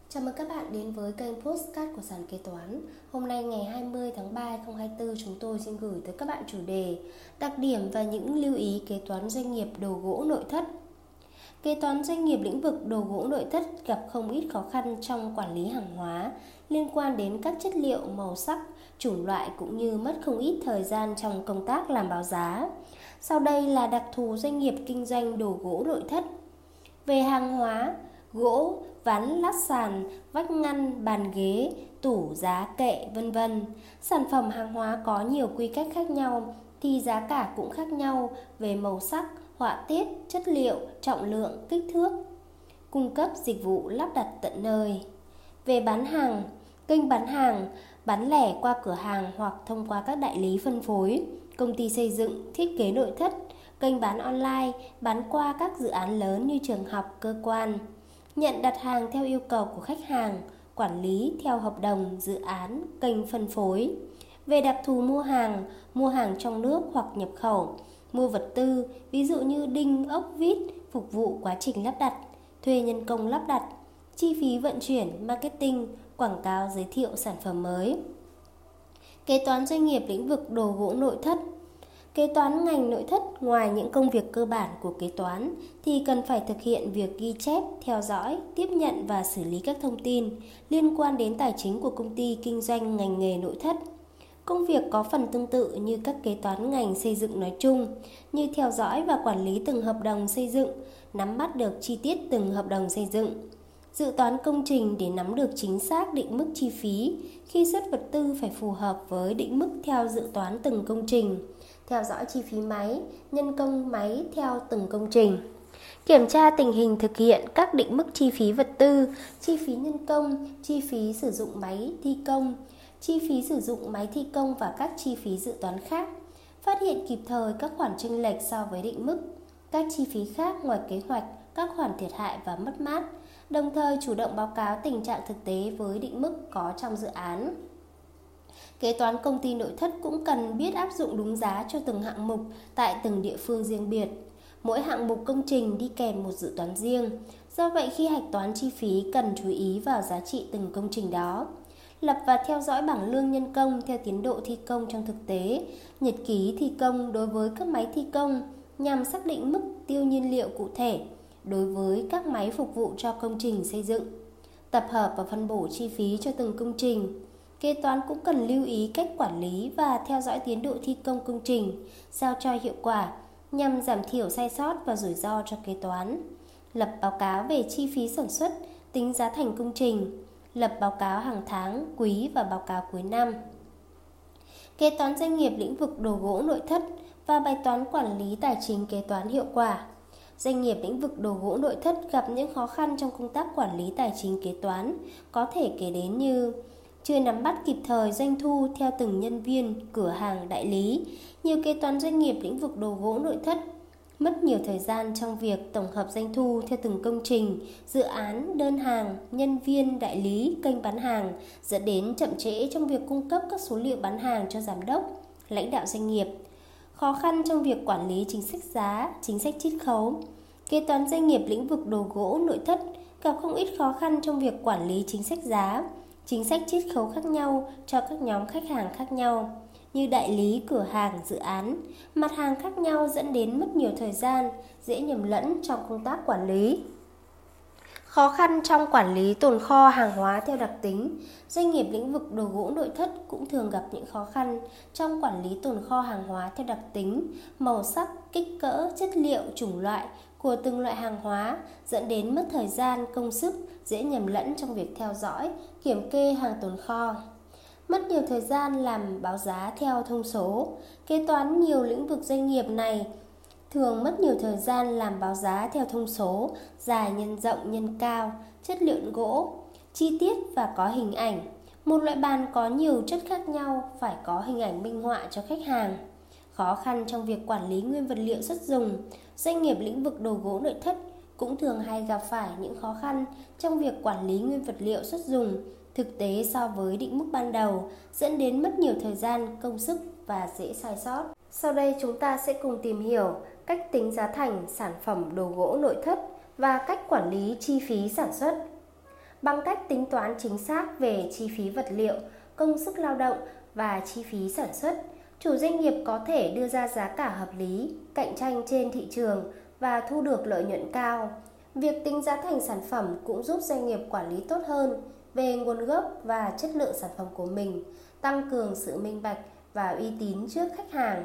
Chào mừng các bạn đến với kênh Podcast của Sàn Kế Toán. Hôm nay ngày 20 tháng 3 2024, chúng tôi xin gửi tới các bạn chủ đề đặc điểm và những lưu ý kế toán doanh nghiệp đồ gỗ nội thất. Kế toán doanh nghiệp lĩnh vực đồ gỗ nội thất gặp không ít khó khăn trong quản lý hàng hóa liên quan đến các chất liệu, màu sắc, chủng loại cũng như mất không ít thời gian trong công tác làm báo giá. Sau đây là đặc thù doanh nghiệp kinh doanh đồ gỗ nội thất. Về hàng hóa, gỗ, ván, lát sàn, vách ngăn, bàn ghế, tủ, giá, kệ, vân vân. Sản phẩm hàng hóa có nhiều quy cách khác nhau thì giá cả cũng khác nhau về màu sắc, họa tiết, chất liệu, trọng lượng, kích thước. Cung cấp dịch vụ lắp đặt tận nơi. Về bán hàng, kênh bán hàng, bán lẻ qua cửa hàng hoặc thông qua các đại lý phân phối, công ty xây dựng, thiết kế nội thất, kênh bán online, bán qua các dự án lớn như trường học, cơ quan. Nhận đặt hàng theo yêu cầu của khách hàng, quản lý theo hợp đồng, dự án, kênh phân phối. Về đặc thù mua hàng trong nước hoặc nhập khẩu, mua vật tư, ví dụ như đinh, ốc, vít, phục vụ quá trình lắp đặt, thuê nhân công lắp đặt, chi phí vận chuyển, marketing, quảng cáo giới thiệu sản phẩm mới. Kế toán doanh nghiệp lĩnh vực đồ gỗ nội thất. Kế toán ngành nội thất ngoài những công việc cơ bản của kế toán thì cần phải thực hiện việc ghi chép, theo dõi, tiếp nhận và xử lý các thông tin liên quan đến tài chính của công ty kinh doanh ngành nghề nội thất. Công việc có phần tương tự như các kế toán ngành xây dựng nói chung, như theo dõi và quản lý từng hợp đồng xây dựng, nắm bắt được chi tiết từng hợp đồng xây dựng. Dự toán công trình để nắm được chính xác định mức chi phí, khi xuất vật tư phải phù hợp với định mức theo dự toán từng công trình. Theo dõi chi phí máy, nhân công máy theo từng công trình. Kiểm tra tình hình thực hiện các định mức chi phí vật tư, chi phí nhân công, chi phí sử dụng máy thi công, chi phí sử dụng máy thi công và các chi phí dự toán khác. Phát hiện kịp thời các khoản chênh lệch so với định mức, các chi phí khác ngoài kế hoạch, các khoản thiệt hại và mất mát. Đồng thời chủ động báo cáo tình trạng thực tế với định mức có trong dự án. Kế toán công ty nội thất cũng cần biết áp dụng đúng giá cho từng hạng mục tại từng địa phương riêng biệt. Mỗi hạng mục công trình đi kèm một dự toán riêng. Do vậy khi hạch toán chi phí cần chú ý vào giá trị từng công trình đó. Lập và theo dõi bảng lương nhân công theo tiến độ thi công trong thực tế, nhật ký thi công đối với các máy thi công nhằm xác định mức tiêu nhiên liệu cụ thể đối với các máy phục vụ cho công trình xây dựng. Tập hợp và phân bổ chi phí cho từng công trình. Kế toán cũng cần lưu ý cách quản lý và theo dõi tiến độ thi công công trình sao cho hiệu quả nhằm giảm thiểu sai sót và rủi ro cho kế toán. Lập báo cáo về chi phí sản xuất, tính giá thành công trình. Lập báo cáo hàng tháng, quý và báo cáo cuối năm. Kế toán doanh nghiệp lĩnh vực đồ gỗ nội thất và bài toán quản lý tài chính kế toán hiệu quả. Doanh nghiệp lĩnh vực đồ gỗ nội thất gặp những khó khăn trong công tác quản lý tài chính kế toán, có thể kể đến như chưa nắm bắt kịp thời doanh thu theo từng nhân viên, cửa hàng, đại lý. Nhiều kế toán doanh nghiệp lĩnh vực đồ gỗ nội thất mất nhiều thời gian trong việc tổng hợp doanh thu theo từng công trình, dự án, đơn hàng, nhân viên, đại lý, kênh bán hàng, dẫn đến chậm trễ trong việc cung cấp các số liệu bán hàng cho giám đốc, lãnh đạo doanh nghiệp. Khó khăn trong việc quản lý chính sách giá, chính sách chiết khấu. Kế toán doanh nghiệp lĩnh vực đồ gỗ nội thất gặp không ít khó khăn trong việc quản lý chính sách giá, chính sách chiết khấu khác nhau cho các nhóm khách hàng khác nhau, như đại lý, cửa hàng, dự án, mặt hàng khác nhau dẫn đến mất nhiều thời gian, dễ nhầm lẫn trong công tác quản lý. Khó khăn trong quản lý tồn kho hàng hóa theo đặc tính. Doanh nghiệp lĩnh vực đồ gỗ nội thất cũng thường gặp những khó khăn trong quản lý tồn kho hàng hóa theo đặc tính, màu sắc, kích cỡ, chất liệu, chủng loại của từng loại hàng hóa, dẫn đến mất thời gian, công sức, dễ nhầm lẫn trong việc theo dõi, kiểm kê hàng tồn kho. Mất nhiều thời gian làm báo giá theo thông số. Kế toán nhiều lĩnh vực doanh nghiệp này thường mất nhiều thời gian làm báo giá theo thông số, dài nhân rộng nhân cao, chất lượng gỗ, chi tiết và có hình ảnh. Một loại bàn có nhiều chất khác nhau phải có hình ảnh minh họa cho khách hàng. Khó khăn trong việc quản lý nguyên vật liệu xuất dùng. Doanh nghiệp lĩnh vực đồ gỗ nội thất cũng thường hay gặp phải những khó khăn trong việc quản lý nguyên vật liệu xuất dùng thực tế so với định mức ban đầu, dẫn đến mất nhiều thời gian, công sức và dễ sai sót. Sau đây chúng ta sẽ cùng tìm hiểu cách tính giá thành sản phẩm đồ gỗ nội thất và cách quản lý chi phí sản xuất. Bằng cách tính toán chính xác về chi phí vật liệu, công sức lao động và chi phí sản xuất, chủ doanh nghiệp có thể đưa ra giá cả hợp lý, cạnh tranh trên thị trường và thu được lợi nhuận cao. Việc tính giá thành sản phẩm cũng giúp doanh nghiệp quản lý tốt hơn về nguồn gốc và chất lượng sản phẩm của mình, tăng cường sự minh bạch và uy tín trước khách hàng.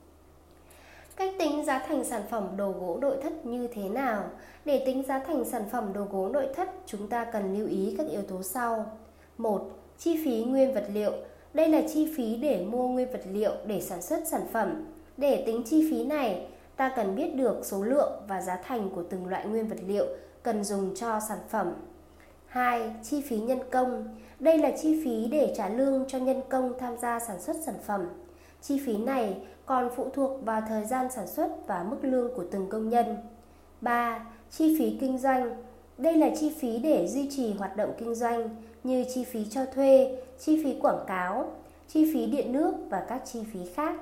Cách tính giá thành sản phẩm đồ gỗ nội thất như thế nào? Để tính giá thành sản phẩm đồ gỗ nội thất, chúng ta cần lưu ý các yếu tố sau. 1. Chi phí nguyên vật liệu. Đây là chi phí để mua nguyên vật liệu để sản xuất sản phẩm. Để tính chi phí này, ta cần biết được số lượng và giá thành của từng loại nguyên vật liệu cần dùng cho sản phẩm. 2. Chi phí nhân công. Đây là chi phí để trả lương cho nhân công tham gia sản xuất sản phẩm. Chi phí này còn phụ thuộc vào thời gian sản xuất và mức lương của từng công nhân. 3. Chi phí kinh doanh. Đây là chi phí để duy trì hoạt động kinh doanh như chi phí cho thuê, chi phí quảng cáo, chi phí điện nước và các chi phí khác.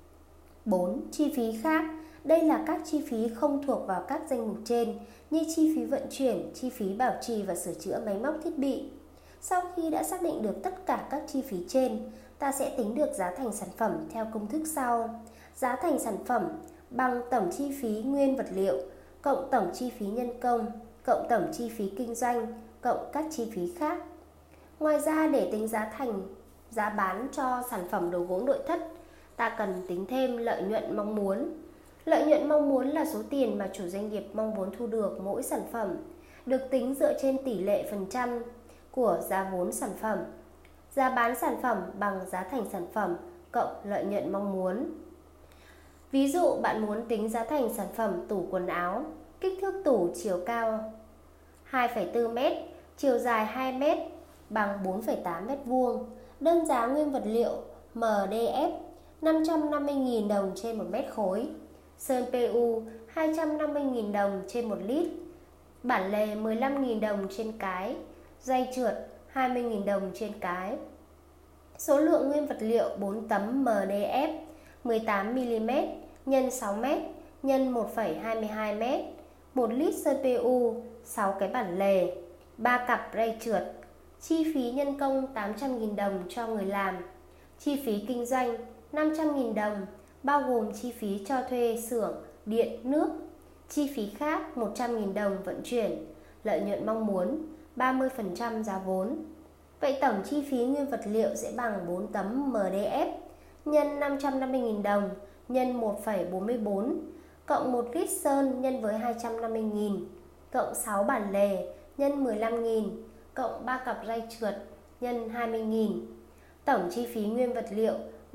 4. Chi phí khác. Đây là các chi phí không thuộc vào các danh mục trên như chi phí vận chuyển, chi phí bảo trì và sửa chữa máy móc thiết bị. Sau khi đã xác định được tất cả các chi phí trên, ta sẽ tính được giá thành sản phẩm theo công thức sau. Giá thành sản phẩm bằng tổng chi phí nguyên vật liệu cộng tổng chi phí nhân công cộng tổng chi phí kinh doanh cộng các chi phí khác. Ngoài ra, để tính giá bán cho sản phẩm đồ gỗ nội thất, ta cần tính thêm lợi nhuận mong muốn. Lợi nhuận mong muốn là số tiền mà chủ doanh nghiệp mong muốn thu được mỗi sản phẩm, được tính dựa trên tỷ lệ phần trăm của giá vốn sản phẩm. Giá bán sản phẩm bằng giá thành sản phẩm cộng lợi nhuận mong muốn. Ví dụ, bạn muốn tính giá thành sản phẩm tủ quần áo, kích thước tủ chiều cao 2,4 m, chiều dài 2 m bằng 4,8 m². Đơn giá nguyên vật liệu MDF 550.000 đồng trên 1 mét khối, sơn PU 250.000 đồng trên 1 lít, bản lề 15.000 đồng trên cái, dây trượt 20.000 đồng trên cái. Số lượng nguyên vật liệu 4 tấm MDF 18mm x 6m x 1,22m, 1 lít sơn PU, 6 cái bản lề, 3 cặp ray trượt. Chi phí nhân công 800.000 đồng cho người làm. Chi phí kinh doanh 500.000 đồng, bao gồm chi phí cho thuê xưởng, điện, nước. Chi phí khác 100.000 đồng vận chuyển. Lợi nhuận mong muốn 30% giá vốn. Vậy tổng chi phí nguyên vật liệu sẽ bằng 4 tấm MDF nhân 550.000 đồng nhân 1,44 cộng 1 lít sơn nhân với 250.000 cộng 6 bản lề nhân 15.000 cộng 3 cặp ray trượt nhân 20.000. Tổng chi phí nguyên vật liệu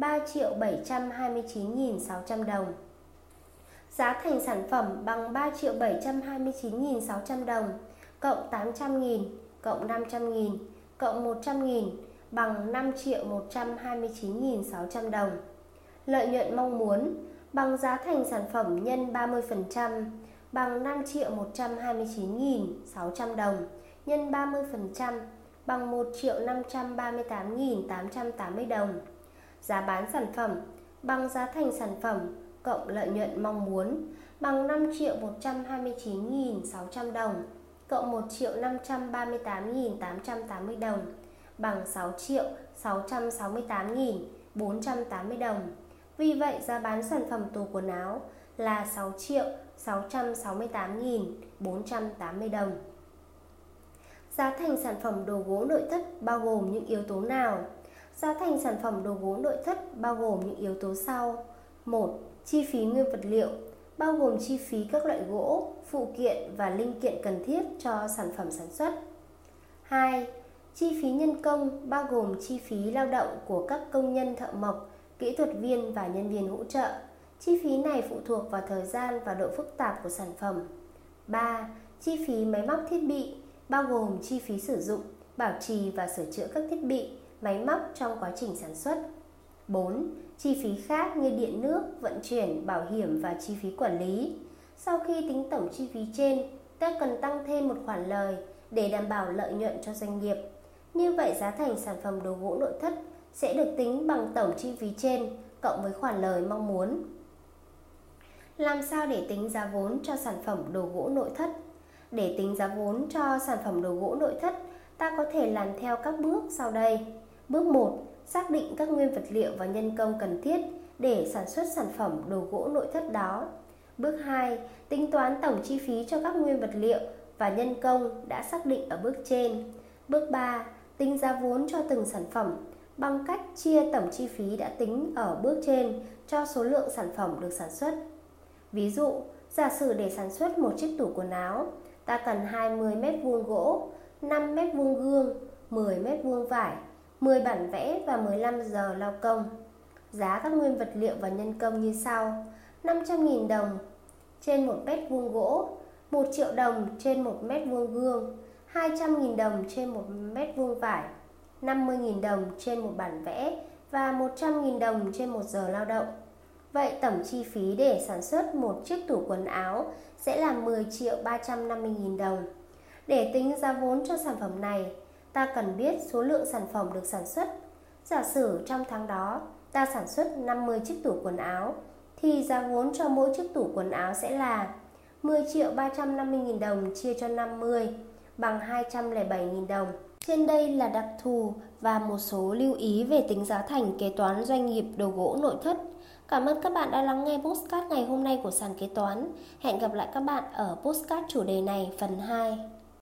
3.729.600 đồng. Giá thành sản phẩm bằng 3.729.600 đồng cộng 800.000 cộng 500.000 cộng 100.000 bằng 5.129.600 đồng. Lợi nhuận mong muốn bằng giá thành sản phẩm nhân 30% bằng 5.129.600 đồng nhân 30% bằng 1.538.880 đồng. Giá bán sản phẩm bằng giá thành sản phẩm cộng lợi nhuận mong muốn bằng 5.129.600 đồng cộng 1.538.880 đồng bằng 6.668.480 đồng. Vì vậy, giá bán sản phẩm tủ quần áo là 6.668.480 đồng. Giá thành sản phẩm đồ gỗ nội thất bao gồm những yếu tố nào? Giá thành sản phẩm đồ gỗ nội thất bao gồm những yếu tố sau. 1. Chi phí nguyên vật liệu bao gồm chi phí các loại gỗ, phụ kiện và linh kiện cần thiết cho sản phẩm sản xuất. 2. Chi phí nhân công bao gồm chi phí lao động của các công nhân thợ mộc, kỹ thuật viên và nhân viên hỗ trợ. Chi phí này phụ thuộc vào thời gian và độ phức tạp của sản phẩm. 3. Chi phí máy móc thiết bị bao gồm chi phí sử dụng, bảo trì và sửa chữa các thiết bị, máy móc trong quá trình sản xuất. 4. Chi phí khác như điện nước, vận chuyển, bảo hiểm và chi phí quản lý. Sau khi tính tổng chi phí trên, ta cần tăng thêm một khoản lời để đảm bảo lợi nhuận cho doanh nghiệp. Như vậy, giá thành sản phẩm đồ gỗ nội thất sẽ được tính bằng tổng chi phí trên cộng với khoản lời mong muốn. Làm sao để tính giá vốn cho sản phẩm đồ gỗ nội thất? Để tính giá vốn cho sản phẩm đồ gỗ nội thất, Ta có thể làm theo các bước sau đây. Bước 1. Xác định các nguyên vật liệu và nhân công cần thiết để sản xuất sản phẩm đồ gỗ nội thất đó. Bước 2. Tính toán tổng chi phí cho các nguyên vật liệu và nhân công đã xác định ở bước trên. Bước 3. Tính giá vốn cho từng sản phẩm bằng cách chia tổng chi phí đã tính ở bước trên cho số lượng sản phẩm được sản xuất. Ví dụ, giả sử để sản xuất một chiếc tủ quần áo, ta cần 20 m² gỗ, 5 m² gương, 10 m² vải, 10 bản vẽ và 15 giờ lao công. Giá các nguyên vật liệu và nhân công như sau: 500.000 đồng trên 1 m² gỗ, 1 triệu đồng trên 1 m² gương, 200.000 đồng trên 1 m² vải, 50.000 đồng trên một bản vẽ và 100.000 đồng trên 1 giờ lao động. Vậy tổng chi phí để sản xuất một chiếc tủ quần áo sẽ là 10.350.000 đồng. Để tính giá vốn cho sản phẩm này, ta cần biết số lượng sản phẩm được sản xuất. Giả sử trong tháng đó ta sản xuất 50 chiếc tủ quần áo, thì giá vốn cho mỗi chiếc tủ quần áo sẽ là 10.350.000 đồng chia cho 50 bằng 207.000 đồng. Trên đây là đặc thù và một số lưu ý về tính giá thành kế toán doanh nghiệp đồ gỗ nội thất. Cảm ơn các bạn đã lắng nghe podcast ngày hôm nay của Sàn Kế Toán. Hẹn gặp lại các bạn ở podcast chủ đề này phần 2.